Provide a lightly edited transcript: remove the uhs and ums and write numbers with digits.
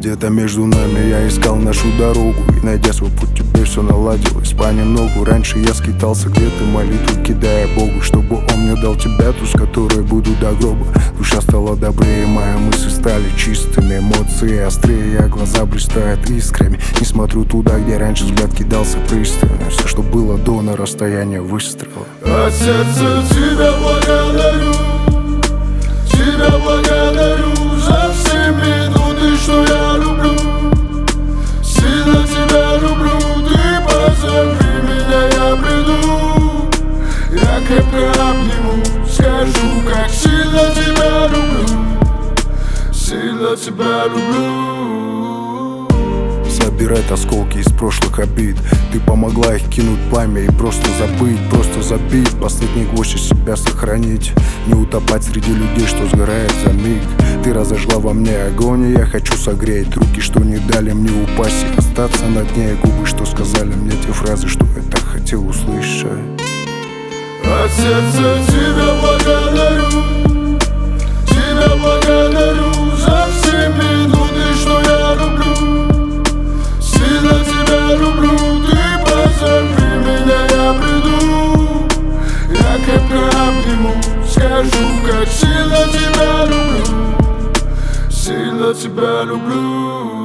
Где-то между нами я искал нашу дорогу, и найдя свой путь, теперь все наладилось понемногу. Раньше я скитался где-то, молитву кидая Богу, чтобы он мне дал тебя, ту, с которой буду до гроба. Душа стала добрее, мои мысли стали чистыми, эмоции острее, а глаза блистают искрами. Не смотрю туда, где раньше взгляд кидался пристально. Все, что было до, на расстоянии выстрела. От сердца тебя благодарю, тебя благодарю за все минуты, что я люблю. Сильно тебя люблю, ты позови меня, я приду. Я крепко обниму, скажу, как сильно тебя люблю. Сильно тебя люблю. Собирать осколки из прошлых обид, ты помогла их кинуть пламя и просто забыть, просто забить. Последний гвоздь из себя сохранить, не утопать среди людей, что сгорает за миг. Ты разожгла во мне огонь, и я хочу согреть руки, что не дали мне упасть и остаться на дне, губы, что сказали мне те фразы, что я так хотел услышать. От сердца тебя благодарю, тебя благодарю за все минуты, что я люблю. Сильно тебя люблю, ты позови меня, я приду. Я крепко обниму, скажу, как сильно тебя люблю. Сильно тебя люблю.